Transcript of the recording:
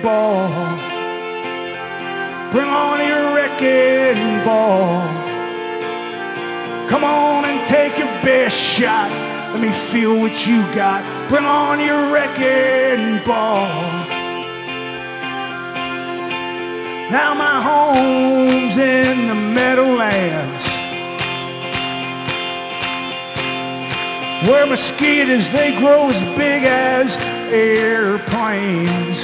ball. Bring on your wrecking ball. Come on and take your best shot. Let me feel what you got. Bring on your wrecking ball. Now my home's in the Meadowlands, where mosquitoes, they grow as big as airplanes.